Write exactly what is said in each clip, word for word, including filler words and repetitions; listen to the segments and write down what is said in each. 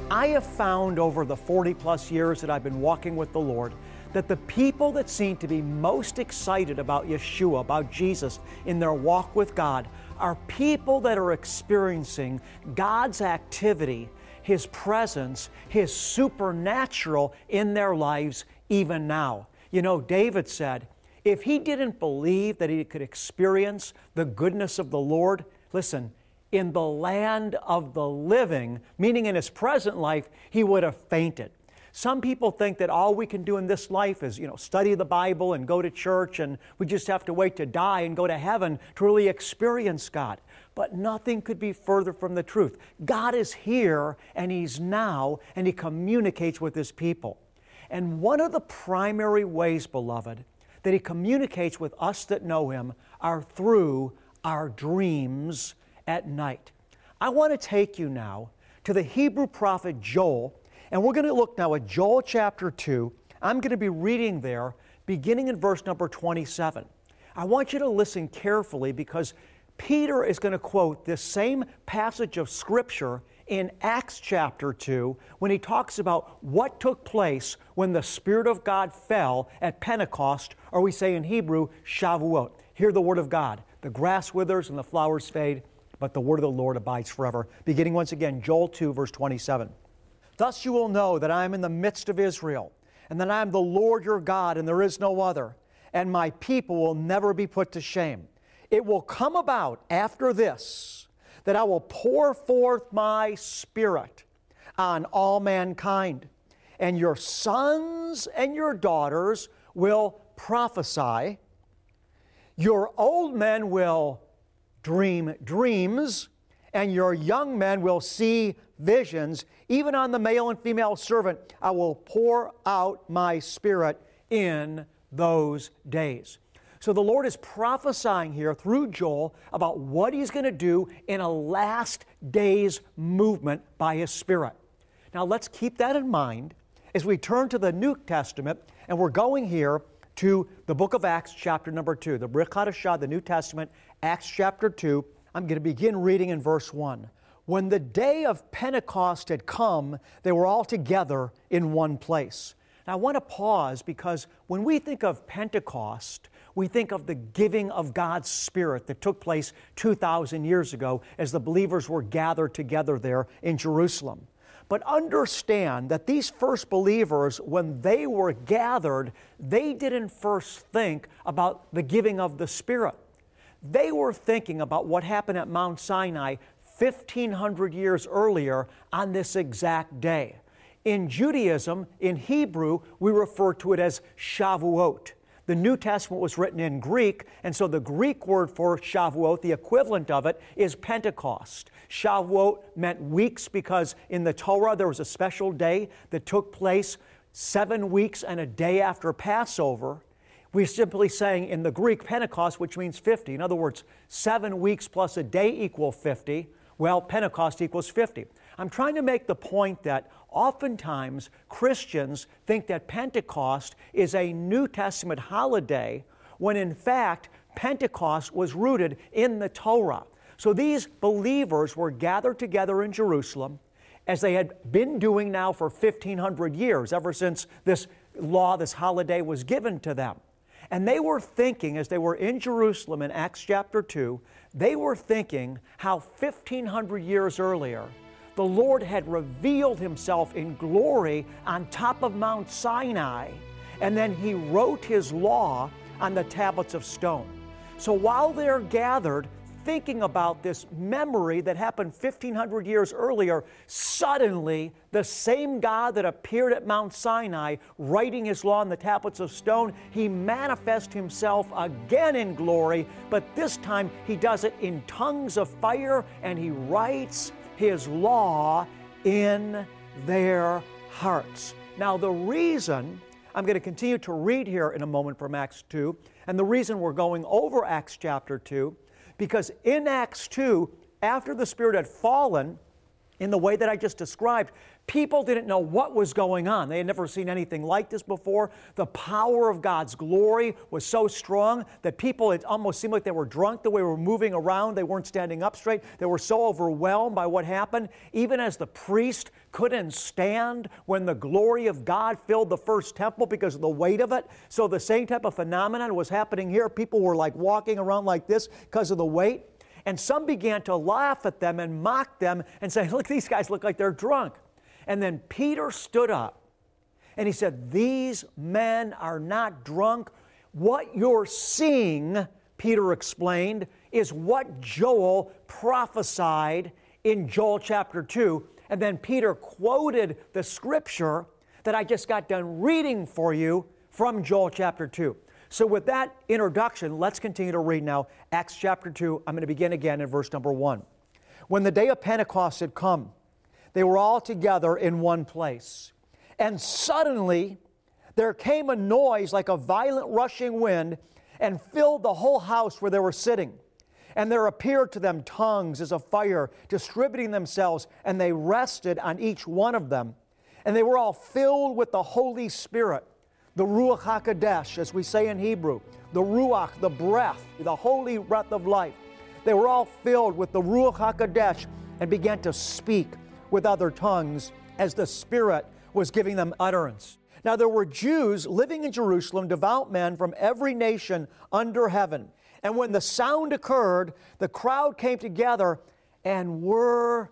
I have found over the forty plus years that I've been walking with the Lord that the people that seem to be most excited about Yeshua, about Jesus in their walk with God, are people that are experiencing God's activity, His presence, His supernatural in their lives even now. You know, David said, if he didn't believe that he could experience the goodness of the Lord, listen, in the land of the living, meaning in his present life, he would have fainted. Some people think that all we can do in this life is, you know, study the Bible and go to church, and we just have to wait to die and go to heaven to really experience God. But nothing could be further from the truth. God is here, and He's now, and He communicates with His people. And one of the primary ways, beloved, that He communicates with us that know Him are through our dreams at night. I want to take you now to the Hebrew prophet Joel, and we're going to look now at Joel chapter two. I'm going to be reading there, beginning in verse number twenty-seven. I want you to listen carefully because Peter is going to quote this same passage of Scripture in Acts chapter two when he talks about what took place when the Spirit of God fell at Pentecost, or we say in Hebrew, Shavuot. Hear the word of God. The grass withers and the flowers fade, but the word of the Lord abides forever. Beginning once again, Joel two, verse twenty-seven. Thus you will know that I am in the midst of Israel, and that I am the Lord your God, and there is no other, and my people will never be put to shame. It will come about after this, that I will pour forth my Spirit on all mankind, and your sons and your daughters will prophesy. Your old men will dream dreams, and your young men will see visions. Even on the male and female servant, I will pour out my Spirit in those days. So the Lord is prophesying here through Joel about what He's going to do in a last days movement by His Spirit. Now let's keep that in mind as we turn to the New Testament, and we're going here to the book of Acts chapter number two, the Brit Hadashah, the New Testament, Acts chapter two. I'm going to begin reading in verse one. When the day of Pentecost had come, they were all together in one place. Now I want to pause because when we think of Pentecost, we think of the giving of God's Spirit that took place two thousand years ago as the believers were gathered together there in Jerusalem. But understand that these first believers, when they were gathered, they didn't first think about the giving of the Spirit. They were thinking about what happened at Mount Sinai fifteen hundred years earlier on this exact day. In Judaism, in Hebrew, we refer to it as Shavuot. The New Testament was written in Greek, and so the Greek word for Shavuot, the equivalent of it, is Pentecost. Shavuot meant weeks because in the Torah there was a special day that took place seven weeks and a day after Passover. We're simply saying in the Greek Pentecost, which means fifty. In other words, seven weeks plus a day equal fifty. Well, Pentecost equals fifty. I'm trying to make the point that oftentimes Christians think that Pentecost is a New Testament holiday when in fact Pentecost was rooted in the Torah. So these believers were gathered together in Jerusalem as they had been doing now for fifteen hundred years, ever since this law, this holiday was given to them. And they were thinking, as they were in Jerusalem in Acts chapter two, they were thinking how fifteen hundred years earlier, the Lord had revealed Himself in glory on top of Mount Sinai, and then He wrote His law on the tablets of stone. So while they're gathered, thinking about this memory that happened fifteen hundred years earlier, suddenly the same God that appeared at Mount Sinai writing His law on the tablets of stone, He manifests Himself again in glory, but this time He does it in tongues of fire, and He writes His law in their hearts. Now the reason, I'm going to continue to read here in a moment from Acts two, and the reason we're going over Acts chapter two, because in Acts two, after the Spirit had fallen in the way that I just described, people didn't know what was going on. They had never seen anything like this before. The power of God's glory was so strong that people, it almost seemed like they were drunk the way they were moving around. They weren't standing up straight. They were so overwhelmed by what happened. Even as the priest couldn't stand when the glory of God filled the first temple because of the weight of it. So the same type of phenomenon was happening here. People were like walking around like this because of the weight. And some began to laugh at them and mock them and say, look, these guys look like they're drunk. And then Peter stood up and he said, these men are not drunk. What you're seeing, Peter explained, is what Joel prophesied in Joel chapter two. And then Peter quoted the scripture that I just got done reading for you from Joel chapter two. So with that introduction, let's continue to read now Acts chapter two. I'm going to begin again in verse number one. When the day of Pentecost had come, they were all together in one place. And suddenly there came a noise like a violent rushing wind and filled the whole house where they were sitting. And there appeared to them tongues as of fire, distributing themselves, and they rested on each one of them. And they were all filled with the Holy Spirit, the Ruach HaKodesh, as we say in Hebrew, the Ruach, the breath, the holy breath of life. They were all filled with the Ruach HaKodesh and began to speak with other tongues as the Spirit was giving them utterance. Now there were Jews living in Jerusalem, devout men from every nation under heaven. And when the sound occurred, the crowd came together and were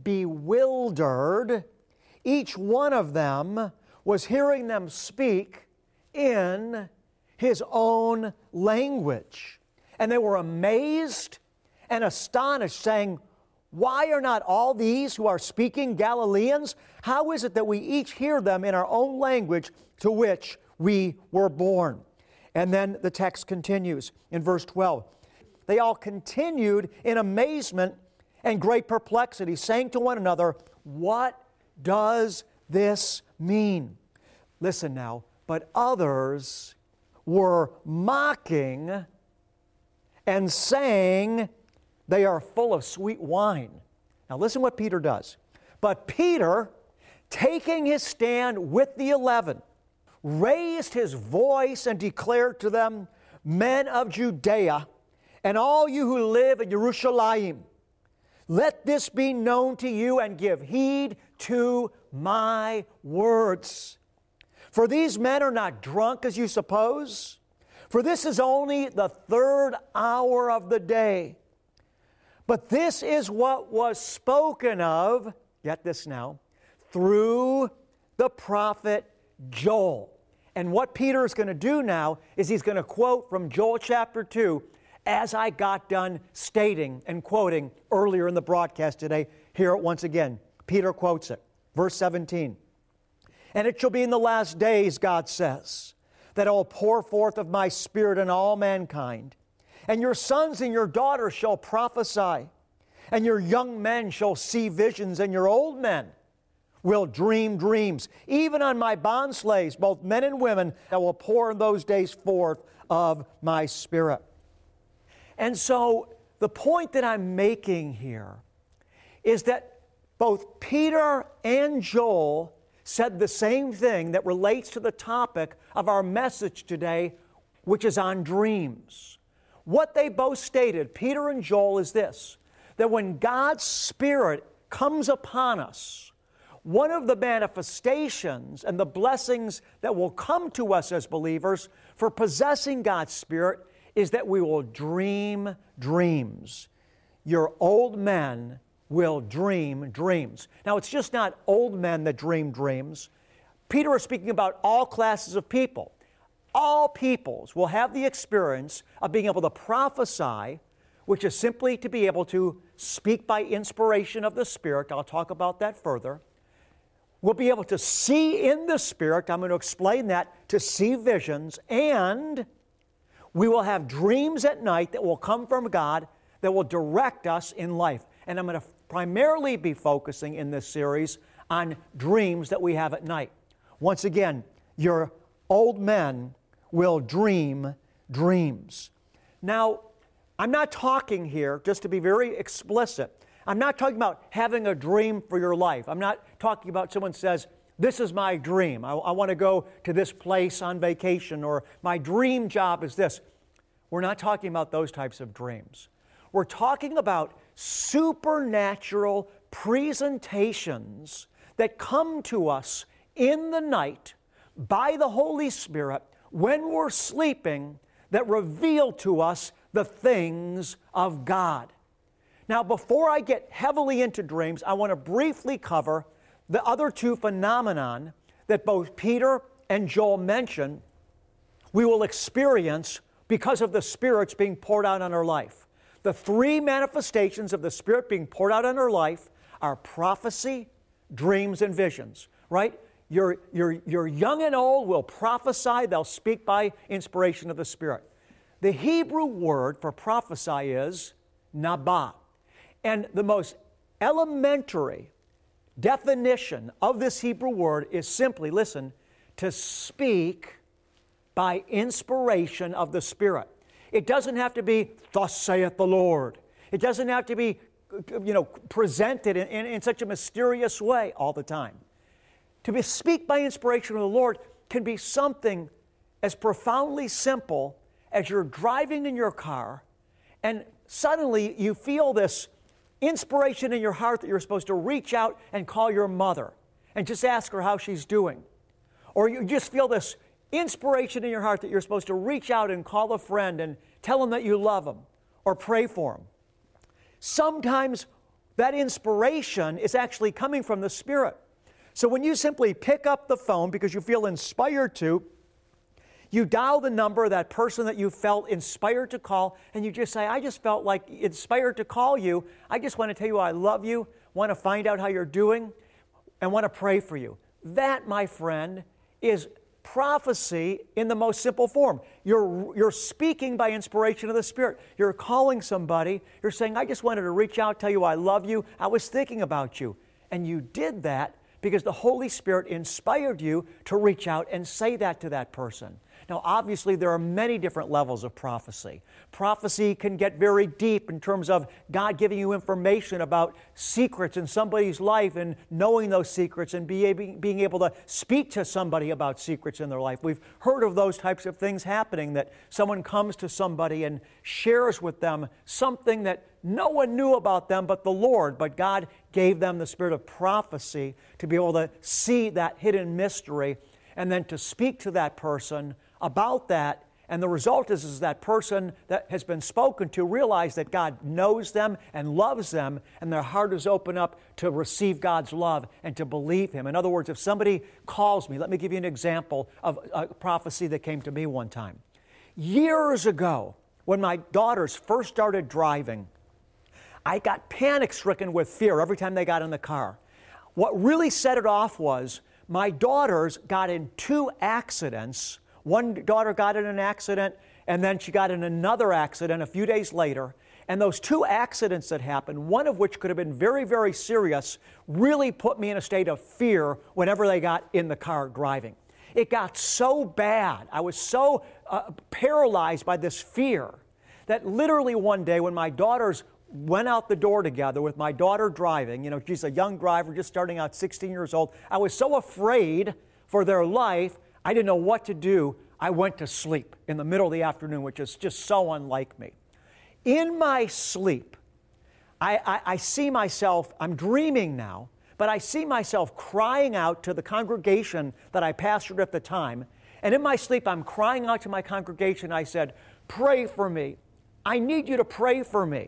bewildered. Each one of them was hearing them speak in his own language. And they were amazed and astonished, saying, why are not all these who are speaking Galileans? How is it that we each hear them in our own language to which we were born? And then the text continues in verse twelve. They all continued in amazement and great perplexity, saying to one another, what does this mean? Listen now. But others were mocking and saying they are full of sweet wine. Now listen what Peter does. But Peter, taking his stand with the eleven, raised his voice and declared to them, men of Judea, and all you who live in Jerusalem, let this be known to you and give heed to my words. For these men are not drunk as you suppose, for this is only the third hour of the day. But this is what was spoken of, get this now, through the prophet Joel. And what Peter is going to do now is he's going to quote from Joel chapter two, as I got done stating and quoting earlier in the broadcast today. Hear it once again. Peter quotes it. Verse seventeen. And it shall be in the last days, God says, that I will pour forth of my Spirit on all mankind. And your sons and your daughters shall prophesy, and your young men shall see visions, and your old men will dream dreams. Even on my bondslaves, both men and women, I will pour in those days forth of my Spirit. And so the point that I'm making here is that both Peter and Joel said the same thing that relates to the topic of our message today, which is on dreams. What they both stated, Peter and Joel, is this, that when God's Spirit comes upon us, one of the manifestations and the blessings that will come to us as believers for possessing God's Spirit is that we will dream dreams. Your old men will dream dreams. Now, it's just not old men that dream dreams. Peter is speaking about all classes of people. All peoples will have the experience of being able to prophesy, which is simply to be able to speak by inspiration of the Spirit. I'll talk about that further. We'll be able to see in the Spirit. I'm going to explain that, to see visions. And we will have dreams at night that will come from God that will direct us in life. And I'm going to primarily be focusing in this series on dreams that we have at night. Once again, your old men will dream dreams. Now, I'm not talking here, just to be very explicit, I'm not talking about having a dream for your life. I'm not talking about someone says, this is my dream. I, I want to go to this place on vacation, or my dream job is this. We're not talking about those types of dreams. We're talking about supernatural presentations that come to us in the night by the Holy Spirit when we're sleeping that reveal to us the things of God. Now, before I get heavily into dreams, I want to briefly cover the other two phenomenon that both Peter and Joel mention we will experience because of the Spirit's being poured out on our life. The three manifestations of the Spirit being poured out on our life are prophecy, dreams, and visions, right? Your, your, your young and old will prophesy. They'll speak by inspiration of the Spirit. The Hebrew word for prophesy is nabah. And the most elementary definition of this Hebrew word is simply, listen, to speak by inspiration of the Spirit. It doesn't have to be, thus saith the Lord. It doesn't have to be, you know, presented in, in, in such a mysterious way all the time. To be, speak by inspiration of the Lord can be something as profoundly simple as you're driving in your car and suddenly you feel this inspiration in your heart that you're supposed to reach out and call your mother and just ask her how she's doing. Or you just feel this inspiration in your heart that you're supposed to reach out and call a friend and tell them that you love them or pray for them. Sometimes that inspiration is actually coming from the Spirit. So when you simply pick up the phone because you feel inspired to, you dial the number of that person that you felt inspired to call, and you just say, I just felt like inspired to call you. I just want to tell you I love you, want to find out how you're doing, and want to pray for you. That, my friend, is prophecy in the most simple form. You're, you're speaking by inspiration of the Spirit. You're calling somebody. You're saying, I just wanted to reach out, tell you I love you. I was thinking about you. And you did that because the Holy Spirit inspired you to reach out and say that to that person. Now, obviously, there are many different levels of prophecy. Prophecy can get very deep in terms of God giving you information about secrets in somebody's life and knowing those secrets and be able, being able to speak to somebody about secrets in their life. We've heard of those types of things happening, that someone comes to somebody and shares with them something that no one knew about them but the Lord, but God gave them the spirit of prophecy to be able to see that hidden mystery and then to speak to that person about that. And the result is, is that person that has been spoken to realize that God knows them and loves them, and their heart is open up to receive God's love and to believe Him. In other words, if somebody calls me, let me give you an example of a prophecy that came to me one time. Years ago, when my daughters first started driving, I got panic-stricken with fear every time they got in the car. What really set it off was my daughters got in two accidents. One daughter got in an accident, and then she got in another accident a few days later. And those two accidents that happened, one of which could have been very, very serious, really put me in a state of fear whenever they got in the car driving. It got so bad, I was so uh, paralyzed by this fear, that literally one day when my daughters went out the door together with my daughter driving, you know, she's a young driver, just starting out, sixteen years old, I was so afraid for their life, I didn't know what to do. I went to sleep in the middle of the afternoon, which is just so unlike me. In my sleep, I, I, I see myself, I'm dreaming now, but I see myself crying out to the congregation that I pastored at the time. And in my sleep, I'm crying out to my congregation. I said, pray for me. I need you to pray for me.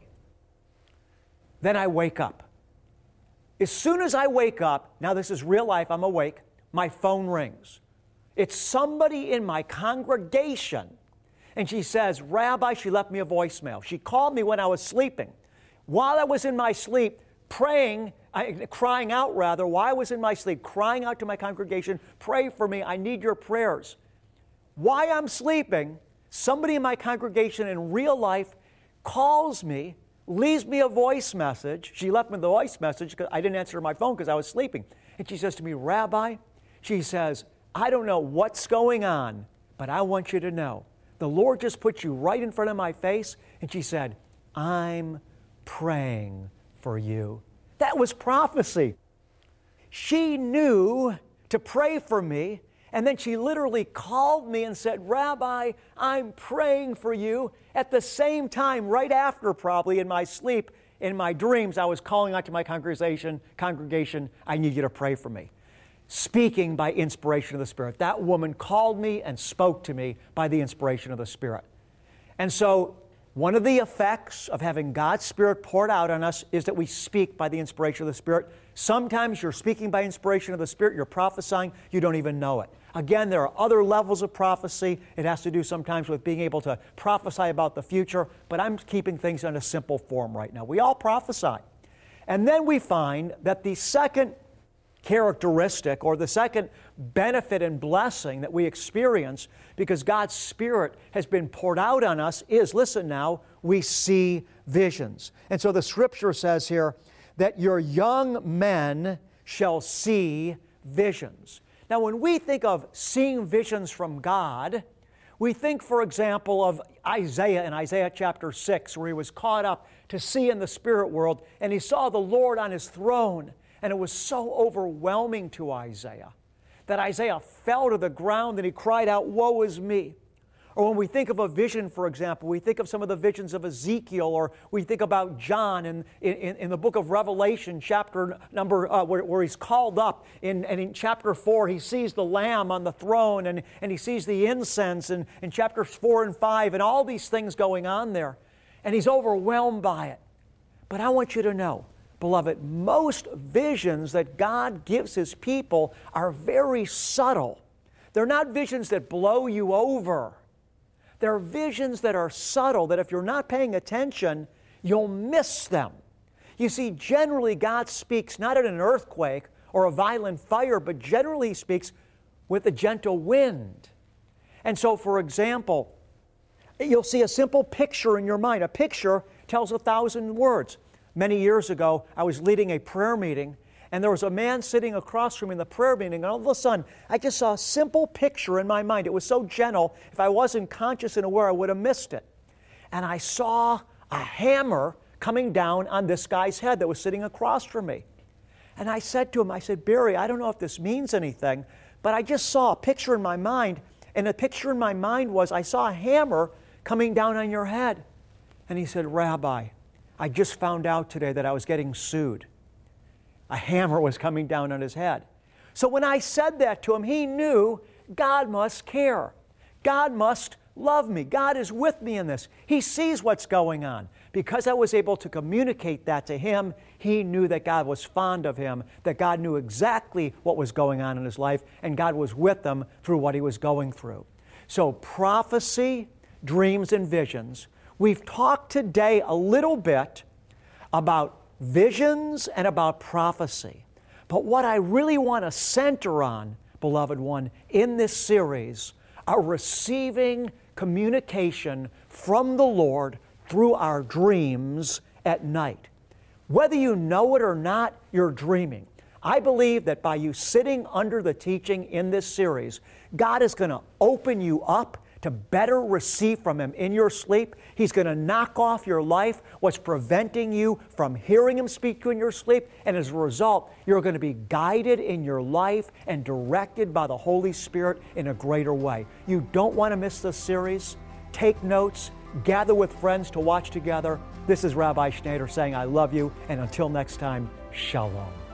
Then I wake up. As soon as I wake up, now this is real life, I'm awake, my phone rings. It's somebody in my congregation. And she says, Rabbi, she left me a voicemail. She called me when I was sleeping. While I was in my sleep, praying, I, crying out rather, while I was in my sleep, crying out to my congregation, pray for me, I need your prayers. While I'm sleeping, somebody in my congregation in real life calls me, leaves me a voice message. She left me the voice message because I didn't answer my phone because I was sleeping. And she says to me, Rabbi, she says, I don't know what's going on, but I want you to know. The Lord just put you right in front of my face. And she said, I'm praying for you. That was prophecy. She knew to pray for me, and then she literally called me and said, Rabbi, I'm praying for you. At the same time, right after probably in my sleep, in my dreams, I was calling out to my congregation, congregation, I need you to pray for me. Speaking by inspiration of the Spirit. That woman called me and spoke to me by the inspiration of the Spirit. And so, one of the effects of having God's Spirit poured out on us is that we speak by the inspiration of the Spirit. Sometimes you're speaking by inspiration of the Spirit, you're prophesying, you don't even know it. Again, there are other levels of prophecy. It has to do sometimes with being able to prophesy about the future, but I'm keeping things in a simple form right now. We all prophesy. And then we find that the second characteristic or the second benefit and blessing that we experience because God's Spirit has been poured out on us is, listen now, we see visions. And so the Scripture says here that your young men shall see visions. Now when we think of seeing visions from God, we think, for example, of Isaiah in Isaiah chapter six, where he was caught up to see in the spirit world, and he saw the Lord on his throne. And it was so overwhelming to Isaiah that Isaiah fell to the ground and he cried out, woe is me. Or when we think of a vision, for example, we think of some of the visions of Ezekiel, or we think about John in, in, in the book of Revelation, chapter number, uh, where, where he's called up. In, and in chapter four, he sees the Lamb on the throne, and, and he sees the incense, and in chapters four and five, and all these things going on there. And he's overwhelmed by it. But I want you to know, beloved, most visions that God gives His people are very subtle. They're not visions that blow you over. They're visions that are subtle, that if you're not paying attention, you'll miss them. You see, generally God speaks not in an earthquake or a violent fire, but generally He speaks with a gentle wind. And so, for example, you'll see a simple picture in your mind. A picture tells a thousand words. Many years ago, I was leading a prayer meeting, and there was a man sitting across from me in the prayer meeting, and all of a sudden, I just saw a simple picture in my mind. It was so gentle, if I wasn't conscious and aware, I would have missed it. And I saw a hammer coming down on this guy's head that was sitting across from me. And I said to him, I said, Barry, I don't know if this means anything, but I just saw a picture in my mind, and the picture in my mind was, I saw a hammer coming down on your head. And he said, Rabbi, I just found out today that I was getting sued. A hammer was coming down on his head. So when I said that to him, he knew God must care. God must love me. God is with me in this. He sees what's going on. Because I was able to communicate that to him, he knew that God was fond of him, that God knew exactly what was going on in his life, and God was with him through what he was going through. So prophecy, dreams, and visions. We've talked today a little bit about visions and about prophecy. But what I really want to center on, beloved one, in this series are receiving communication from the Lord through our dreams at night. Whether you know it or not, you're dreaming. I believe that by you sitting under the teaching in this series, God is going to open you up to better receive from Him in your sleep. He's going to knock off your life what's preventing you from hearing Him speak to you in your sleep. And as a result, you're going to be guided in your life and directed by the Holy Spirit in a greater way. You don't want to miss this series. Take notes. Gather with friends to watch together. This is Rabbi Schneider saying I love you. And until next time, Shalom.